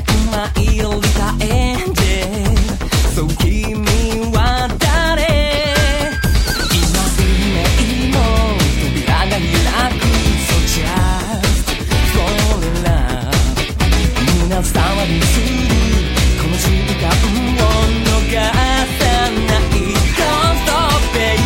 舞い降りたエンジェル、そう君は誰？今運命の扉が開く、So just fall in love。胸騒ぎするこの瞬間を逃さない。 Don't stop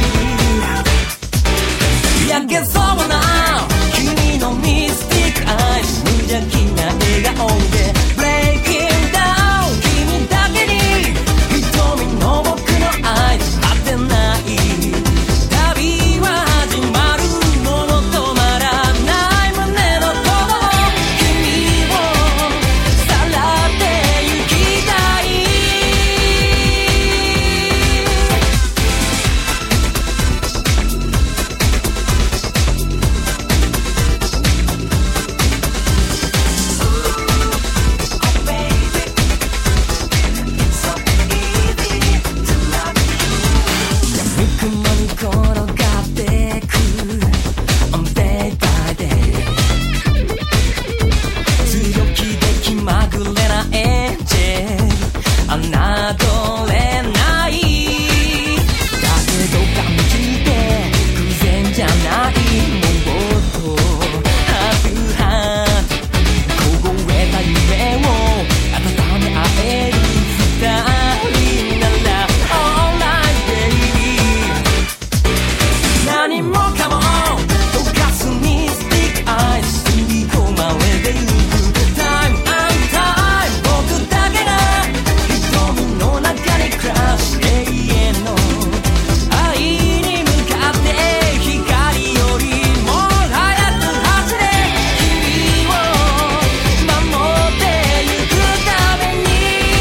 baby。 焼けそうな君のミスティックアイズ、無邪気な笑顔で Breaking down。 君だけに瞳の僕の愛果てない。旅は始まるもの止まらない胸の鼓動、君をさらって行きたい。闇雲に転がってく On day by day。 強気で気まぐれなエンジェル、侮れない。だけど感じて偶然じゃない。もっとハートハート凍えた夢を温め合える二人なら Alright baby。 何もかも溶かすミスティックアイズ、吸い込まれてゆく Time and time。 僕だけが瞳の中に暮らし、永遠の愛に向かって光よりも速く走れ。君を守ってゆくために。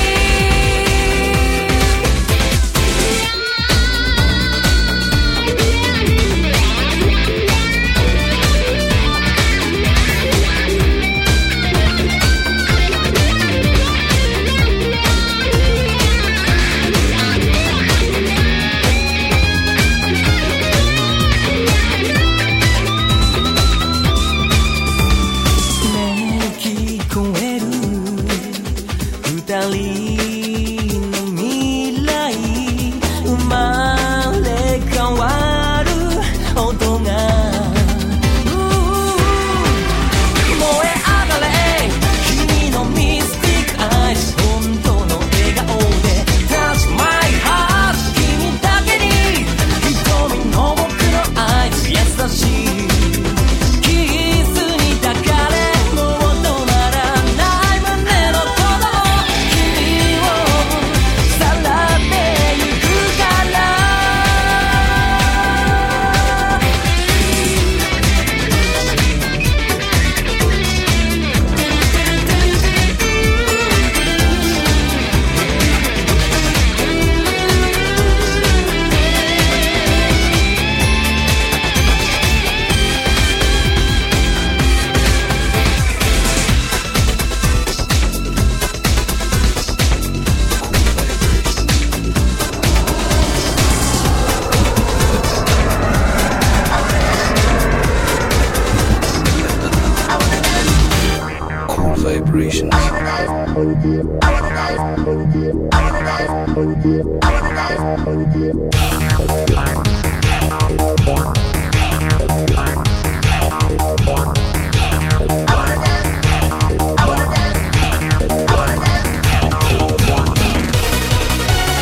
聞こえる二人の未来、生まれ変わる音が燃え上がれ君のミスティックアイズ、本当の笑顔で Touch my heart。 君だけに瞳の僕の愛優しいキスに抱かれ、もう止まらない胸の鼓動、君をさらってゆくから。 Cool vibrations.